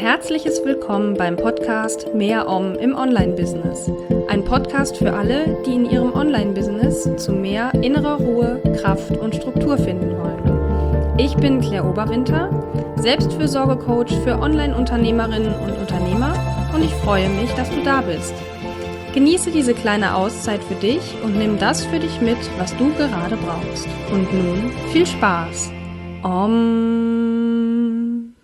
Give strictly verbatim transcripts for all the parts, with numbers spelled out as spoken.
herzliches Willkommen beim Podcast Mehr Om im Online-Business. Ein Podcast für alle, die in ihrem Online-Business zu mehr innerer Ruhe, Kraft und Struktur finden wollen. Ich bin Claire Oberwinter, Selbstfürsorge-Coach für Online-Unternehmerinnen und Unternehmer und ich freue mich, dass du da bist. Genieße diese kleine Auszeit für dich und nimm das für dich mit, was du gerade brauchst. Und nun viel Spaß! Om.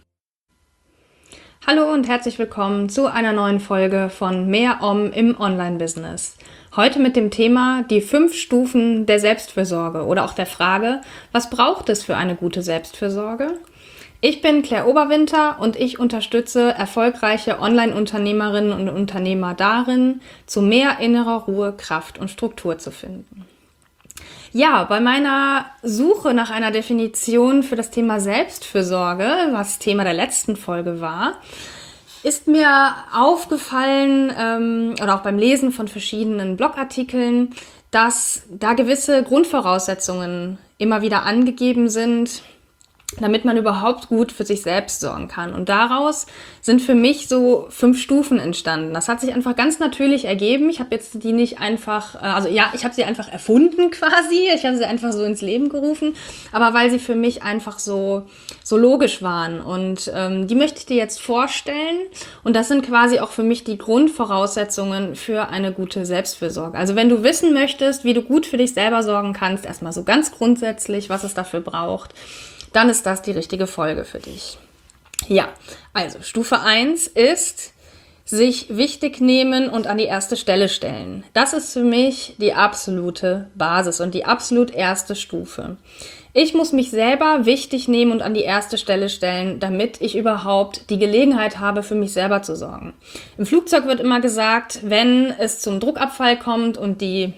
Hallo und herzlich willkommen zu einer neuen Folge von Mehr Om im Online-Business. Heute mit dem Thema die fünf Stufen der Selbstfürsorge oder auch der Frage, was braucht es für eine gute Selbstfürsorge? Ich bin Claire Oberwinter und ich unterstütze erfolgreiche Online-Unternehmerinnen und Unternehmer darin, zu mehr innerer Ruhe, Kraft und Struktur zu finden. Ja, bei meiner Suche nach einer Definition für das Thema Selbstfürsorge, was Thema der letzten Folge war, ist mir aufgefallen, ähm, oder auch beim Lesen von verschiedenen Blogartikeln, dass da gewisse Grundvoraussetzungen immer wieder angegeben sind, damit man überhaupt gut für sich selbst sorgen kann. Und daraus sind für mich so fünf Stufen entstanden. Das hat sich einfach ganz natürlich ergeben. Ich habe jetzt die nicht einfach, also ja, ich habe sie einfach erfunden quasi. Ich habe sie einfach so ins Leben gerufen, aber weil sie für mich einfach so, so logisch waren. Und ähm, die möchte ich dir jetzt vorstellen. Und das sind quasi auch für mich die Grundvoraussetzungen für eine gute Selbstfürsorge. Also wenn du wissen möchtest, wie du gut für dich selber sorgen kannst, erstmal so ganz grundsätzlich, was es dafür braucht, dann ist das die richtige Folge für dich. Ja, also Stufe eins ist, sich wichtig nehmen und an die erste Stelle stellen. Das ist für mich die absolute Basis und die absolut erste Stufe. Ich muss mich selber wichtig nehmen und an die erste Stelle stellen, damit ich überhaupt die Gelegenheit habe, für mich selber zu sorgen. Im Flugzeug wird immer gesagt, wenn es zum Druckabfall kommt und die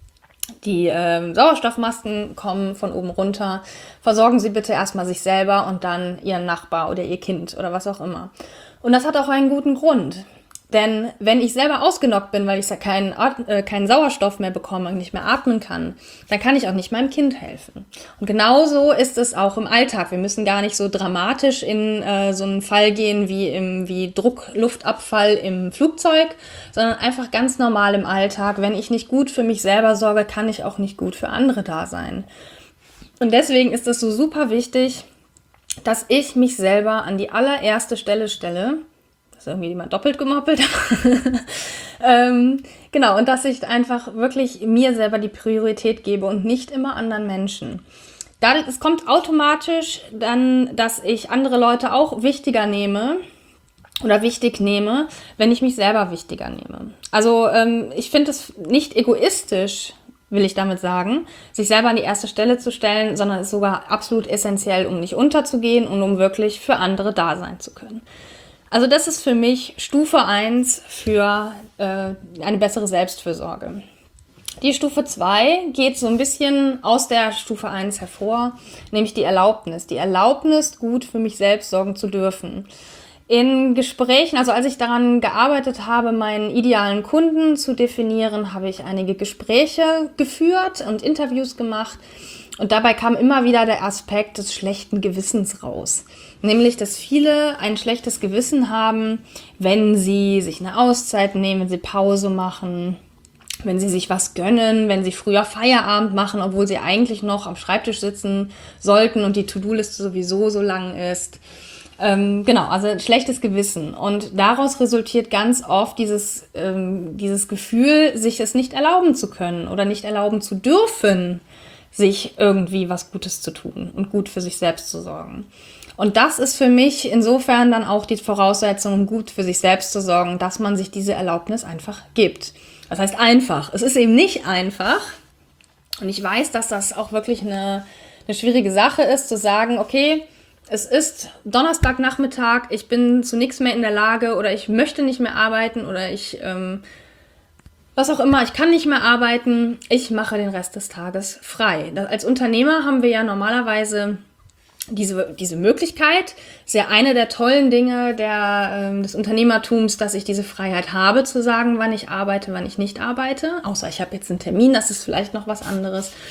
Die äh, Sauerstoffmasken kommen von oben runter, versorgen Sie bitte erstmal sich selber und dann Ihren Nachbar oder Ihr Kind oder was auch immer. Und das hat auch einen guten Grund. Denn wenn ich selber ausgenockt bin, weil ich ja keinen, äh, keinen Sauerstoff mehr bekomme und nicht mehr atmen kann, dann kann ich auch nicht meinem Kind helfen. Und genauso ist es auch im Alltag. Wir müssen gar nicht so dramatisch in äh, so einen Fall gehen wie im wie Druckluftabfall im Flugzeug, sondern einfach ganz normal im Alltag. Wenn ich nicht gut für mich selber sorge, kann ich auch nicht gut für andere da sein. Und deswegen ist es so super wichtig, dass ich mich selber an die allererste Stelle stelle. Das ist irgendwie immer doppelt gemoppelt. ähm, genau, und dass ich einfach wirklich mir selber die Priorität gebe und nicht immer anderen Menschen. Da, es kommt automatisch dann, dass ich andere Leute auch wichtiger nehme oder wichtig nehme, wenn ich mich selber wichtiger nehme. Also ähm, ich finde es nicht egoistisch, will ich damit sagen, sich selber an die erste Stelle zu stellen, sondern es ist sogar absolut essentiell, um nicht unterzugehen und um wirklich für andere da sein zu können. Also das ist für mich Stufe eins für äh, eine bessere Selbstfürsorge. Die Stufe zwei geht so ein bisschen aus der Stufe eins hervor, nämlich die Erlaubnis. Die Erlaubnis, gut für mich selbst sorgen zu dürfen. In Gesprächen, also als ich daran gearbeitet habe, meinen idealen Kunden zu definieren, habe ich einige Gespräche geführt und Interviews gemacht. Und dabei kam immer wieder der Aspekt des schlechten Gewissens raus. Nämlich, dass viele ein schlechtes Gewissen haben, wenn sie sich eine Auszeit nehmen, wenn sie Pause machen, wenn sie sich was gönnen, wenn sie früher Feierabend machen, obwohl sie eigentlich noch am Schreibtisch sitzen sollten und die To-Do-Liste sowieso so lang ist. Ähm, genau, also ein schlechtes Gewissen. Und daraus resultiert ganz oft dieses, ähm, dieses Gefühl, sich es nicht erlauben zu können oder nicht erlauben zu dürfen, sich irgendwie was Gutes zu tun und gut für sich selbst zu sorgen. Und das ist für mich insofern dann auch die Voraussetzung, um gut für sich selbst zu sorgen, dass man sich diese Erlaubnis einfach gibt. Das heißt einfach. Es ist eben nicht einfach. Und ich weiß, dass das auch wirklich eine, eine schwierige Sache ist, zu sagen, okay, es ist Donnerstagnachmittag, ich bin zu nichts mehr in der Lage oder ich möchte nicht mehr arbeiten oder ich, ähm, was auch immer, ich kann nicht mehr arbeiten, ich mache den Rest des Tages frei. Das, als Unternehmer haben wir ja normalerweise Diese, diese Möglichkeit, ist ja eine der tollen Dinge der, ähm, des Unternehmertums, dass ich diese Freiheit habe, zu sagen, wann ich arbeite, wann ich nicht arbeite. Außer ich habe jetzt einen Termin, das ist vielleicht noch was anderes.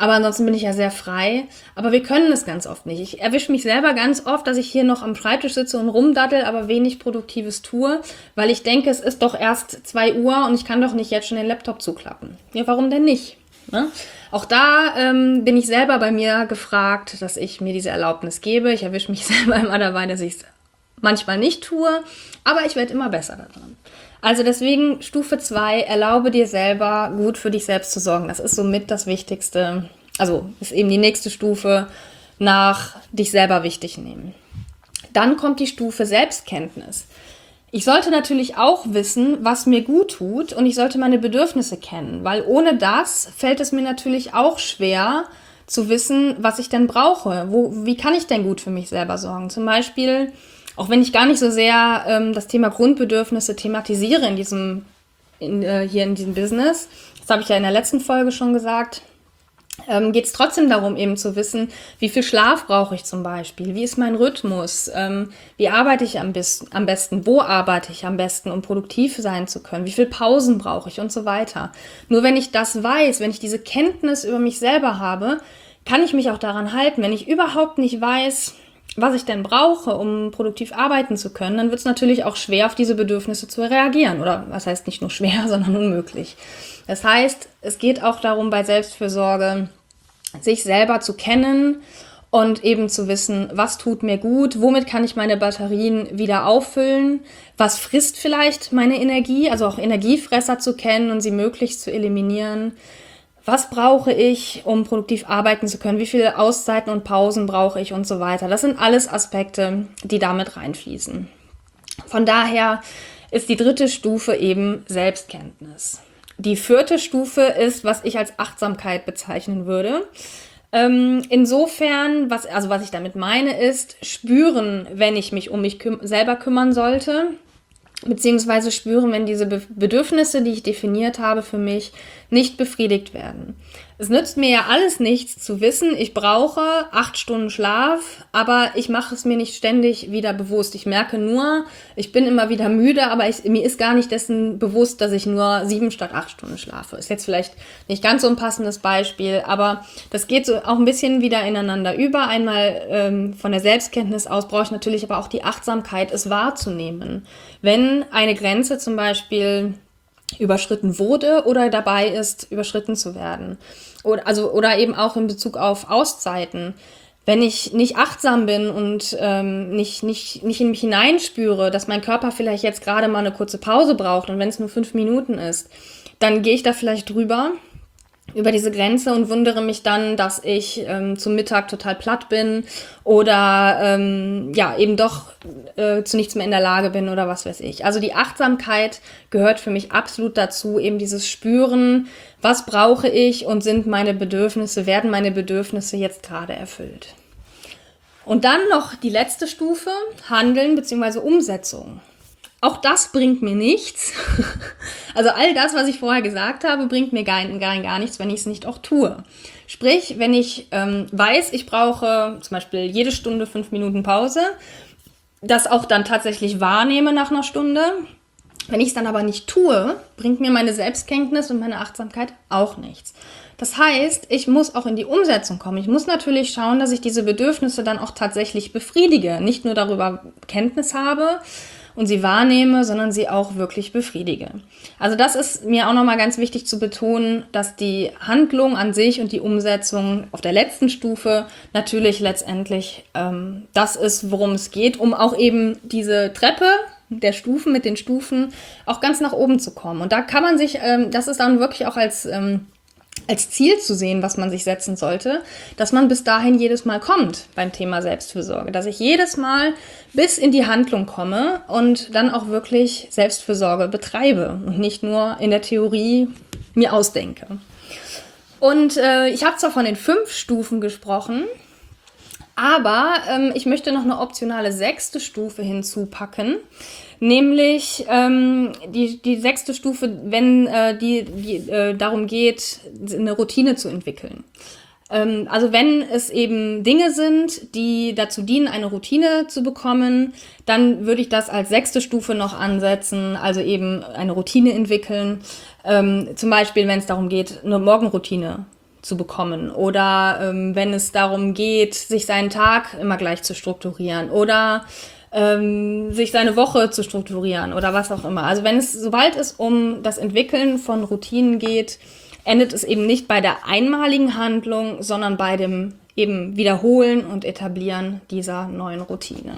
aber ansonsten bin ich ja sehr frei. Aber wir können es ganz oft nicht. Ich erwische mich selber ganz oft, dass ich hier noch am Schreibtisch sitze und rumdaddel, aber wenig Produktives tue, weil ich denke, es ist doch erst zwei Uhr und ich kann doch nicht jetzt schon den Laptop zuklappen. Ja, warum denn nicht? Ne? Auch da ähm, bin ich selber bei mir gefragt, dass ich mir diese Erlaubnis gebe. Ich erwische mich selber immer dabei, dass ich es manchmal nicht tue, aber ich werde immer besser daran. Also deswegen Stufe zwei, erlaube dir selber, gut für dich selbst zu sorgen. Das ist somit das Wichtigste, also ist eben die nächste Stufe nach dich selber wichtig nehmen. Dann kommt die Stufe Selbstkenntnis. Ich sollte natürlich auch wissen, was mir gut tut und ich sollte meine Bedürfnisse kennen, weil ohne das fällt es mir natürlich auch schwer zu wissen, was ich denn brauche. Wo, wie kann ich denn gut für mich selber sorgen? Zum Beispiel, auch wenn ich gar nicht so sehr ähm, das Thema Grundbedürfnisse thematisiere in diesem, in, äh, hier in diesem Business, das habe ich ja in der letzten Folge schon gesagt, ähm, geht es trotzdem darum, eben zu wissen, wie viel Schlaf brauche ich zum Beispiel, wie ist mein Rhythmus, ähm, wie arbeite ich am, bis, am besten, wo arbeite ich am besten, um produktiv sein zu können, wie viel Pausen brauche ich und so weiter. Nur wenn ich das weiß, wenn ich diese Kenntnis über mich selber habe, kann ich mich auch daran halten. Wenn ich überhaupt nicht weiß, was ich denn brauche, um produktiv arbeiten zu können, dann wird es natürlich auch schwer, auf diese Bedürfnisse zu reagieren. Oder was heißt nicht nur schwer, sondern unmöglich. Das heißt, es geht auch darum, bei Selbstfürsorge sich selber zu kennen und eben zu wissen, was tut mir gut, womit kann ich meine Batterien wieder auffüllen, was frisst vielleicht meine Energie, also auch Energiefresser zu kennen und sie möglichst zu eliminieren. Was brauche ich, um produktiv arbeiten zu können? Wie viele Auszeiten und Pausen brauche ich und so weiter? Das sind alles Aspekte, die damit reinfließen. Von daher ist die dritte Stufe eben Selbstkenntnis. Die vierte Stufe ist, was ich als Achtsamkeit bezeichnen würde. Ähm, insofern, was, also was ich damit meine, ist spüren, wenn ich mich um mich küm- selber kümmern sollte, beziehungsweise spüren, wenn diese Be- Bedürfnisse, die ich definiert habe für mich, nicht befriedigt werden. Es nützt mir ja alles nichts zu wissen, ich brauche acht Stunden Schlaf, aber ich mache es mir nicht ständig wieder bewusst. Ich merke nur, ich bin immer wieder müde, aber ich, mir ist gar nicht dessen bewusst, dass ich nur sieben statt acht Stunden schlafe. Ist jetzt vielleicht nicht ganz so ein passendes Beispiel, aber das geht so auch ein bisschen wieder ineinander über. Einmal ähm, von der Selbstkenntnis aus brauche ich natürlich aber auch die Achtsamkeit, es wahrzunehmen. Wenn eine Grenze zum Beispiel überschritten wurde oder dabei ist, überschritten zu werden. Oder, also, oder eben auch in Bezug auf Auszeiten. Wenn ich nicht achtsam bin und ähm, nicht, nicht, nicht in mich hineinspüre, dass mein Körper vielleicht jetzt gerade mal eine kurze Pause braucht und wenn es nur fünf Minuten ist, dann gehe ich da vielleicht drüber über diese Grenze und wundere mich dann, dass ich ähm, zum Mittag total platt bin oder ähm, ja eben doch äh, zu nichts mehr in der Lage bin oder was weiß ich. Also die Achtsamkeit gehört für mich absolut dazu, eben dieses Spüren, was brauche ich und sind meine Bedürfnisse, werden meine Bedürfnisse jetzt gerade erfüllt. Und dann noch die letzte Stufe, Handeln bzw. Umsetzung. Auch das bringt mir nichts. Also all das, was ich vorher gesagt habe, bringt mir gar, gar, gar nichts, wenn ich es nicht auch tue. Sprich, wenn ich ähm, weiß, ich brauche zum Beispiel jede Stunde fünf Minuten Pause, das auch dann tatsächlich wahrnehme nach einer Stunde. Wenn ich es dann aber nicht tue, bringt mir meine Selbstkenntnis und meine Achtsamkeit auch nichts. Das heißt, ich muss auch in die Umsetzung kommen. Ich muss natürlich schauen, dass ich diese Bedürfnisse dann auch tatsächlich befriedige. Nicht nur darüber Kenntnis habe und sie wahrnehme, sondern sie auch wirklich befriedige. Also das ist mir auch nochmal ganz wichtig zu betonen, dass die Handlung an sich und die Umsetzung auf der letzten Stufe natürlich letztendlich ähm, das ist, worum es geht, um auch eben diese Treppe der Stufen mit den Stufen auch ganz nach oben zu kommen. Und da kann man sich, ähm, das ist dann wirklich auch als ähm, als Ziel zu sehen, was man sich setzen sollte, dass man bis dahin jedes Mal kommt beim Thema Selbstfürsorge, dass ich jedes Mal bis in die Handlung komme und dann auch wirklich Selbstfürsorge betreibe und nicht nur in der Theorie mir ausdenke. Und äh, ich habe zwar von den fünf Stufen gesprochen, aber ähm, ich möchte noch eine optionale sechste Stufe hinzupacken, nämlich ähm, die, die sechste Stufe, wenn äh, die, die äh, darum geht, eine Routine zu entwickeln. Ähm, also wenn es eben Dinge sind, die dazu dienen, eine Routine zu bekommen, dann würde ich das als sechste Stufe noch ansetzen, also eben eine Routine entwickeln. Ähm, zum Beispiel, wenn es darum geht, eine Morgenroutine zu bekommen oder ähm, wenn es darum geht, sich seinen Tag immer gleich zu strukturieren oder ähm, sich seine Woche zu strukturieren oder was auch immer. Also wenn es, sobald es um das Entwickeln von Routinen geht, endet es eben nicht bei der einmaligen Handlung, sondern bei dem eben Wiederholen und Etablieren dieser neuen Routine.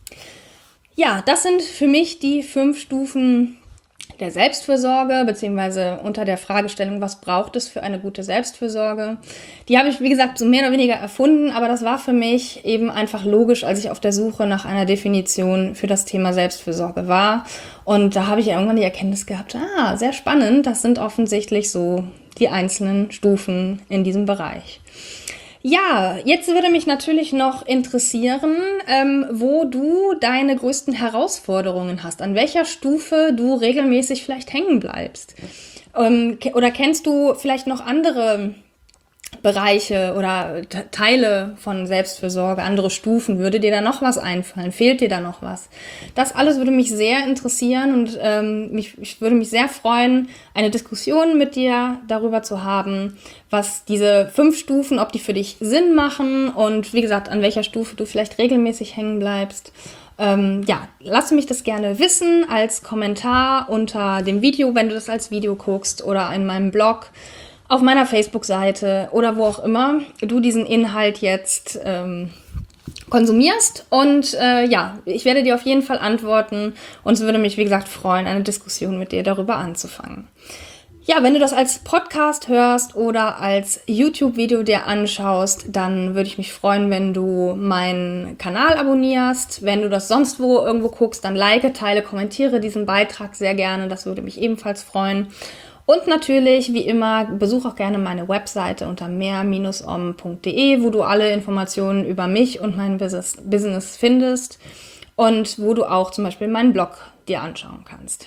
Ja, das sind für mich die fünf Stufen der Selbstfürsorge, beziehungsweise unter der Fragestellung, was braucht es für eine gute Selbstfürsorge. Die habe ich, wie gesagt, so mehr oder weniger erfunden, aber das war für mich eben einfach logisch, als ich auf der Suche nach einer Definition für das Thema Selbstfürsorge war. Und da habe ich irgendwann die Erkenntnis gehabt, ah, sehr spannend, das sind offensichtlich so die einzelnen Stufen in diesem Bereich. Ja, jetzt würde mich natürlich noch interessieren, ähm, wo du deine größten Herausforderungen hast, an welcher Stufe du regelmäßig vielleicht hängen bleibst. Ähm, ke- oder kennst du vielleicht noch andere Bereiche oder T- Teile von Selbstfürsorge, andere Stufen? Würde dir da noch was einfallen? Fehlt dir da noch was? Das alles würde mich sehr interessieren und ähm, mich, ich würde mich sehr freuen, eine Diskussion mit dir darüber zu haben, was diese fünf Stufen, ob die für dich Sinn machen und wie gesagt, an welcher Stufe du vielleicht regelmäßig hängen bleibst. Ähm, ja, lass mich das gerne wissen als Kommentar unter dem Video, wenn du das als Video guckst oder in meinem Blog, auf meiner Facebook-Seite oder wo auch immer du diesen Inhalt jetzt ähm, konsumierst. Und äh, ja, ich werde dir auf jeden Fall antworten und es würde mich, wie gesagt, freuen, eine Diskussion mit dir darüber anzufangen. Ja, wenn du das als Podcast hörst oder als YouTube-Video dir anschaust, dann würde ich mich freuen, wenn du meinen Kanal abonnierst. Wenn du das sonst wo irgendwo guckst, dann like, teile, kommentiere diesen Beitrag sehr gerne. Das würde mich ebenfalls freuen. Und natürlich, wie immer, besuch auch gerne meine Webseite unter mehr Bindestrich om punkt de, wo du alle Informationen über mich und mein Business, Business findest und wo du auch zum Beispiel meinen Blog dir anschauen kannst.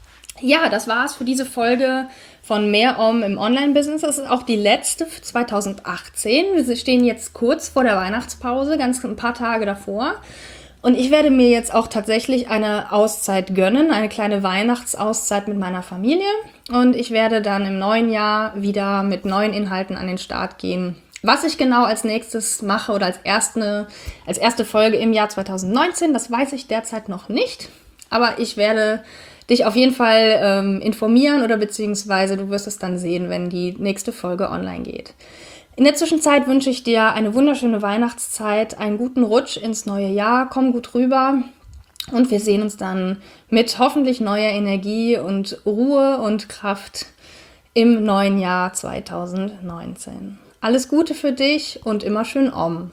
Ja, das war's für diese Folge von Mehr Om im Online-Business. Das ist auch die letzte für zwanzig achtzehn. Wir stehen jetzt kurz vor der Weihnachtspause, ganz ein paar Tage davor. Und ich werde mir jetzt auch tatsächlich eine Auszeit gönnen, eine kleine Weihnachtsauszeit mit meiner Familie. Und ich werde dann im neuen Jahr wieder mit neuen Inhalten an den Start gehen. Was ich genau als nächstes mache oder als erste, als erste Folge im Jahr zwanzig neunzehn, das weiß ich derzeit noch nicht. Aber ich werde dich auf jeden Fall ähm, informieren oder beziehungsweise du wirst es dann sehen, wenn die nächste Folge online geht. In der Zwischenzeit wünsche ich dir eine wunderschöne Weihnachtszeit, einen guten Rutsch ins neue Jahr, komm gut rüber und wir sehen uns dann mit hoffentlich neuer Energie und Ruhe und Kraft im neuen Jahr zwanzig neunzehn. Alles Gute für dich und immer schön Om.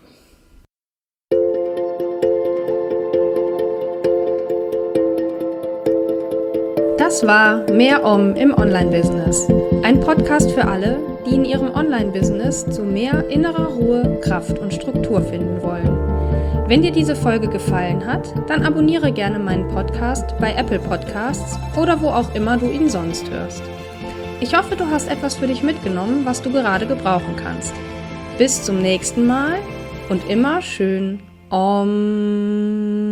Das war Mehr Om im Online-Business. Ein Podcast für alle, die in ihrem Online-Business zu mehr innerer Ruhe, Kraft und Struktur finden wollen. Wenn dir diese Folge gefallen hat, dann abonniere gerne meinen Podcast bei Apple Podcasts oder wo auch immer du ihn sonst hörst. Ich hoffe, du hast etwas für dich mitgenommen, was du gerade gebrauchen kannst. Bis zum nächsten Mal und immer schön Om.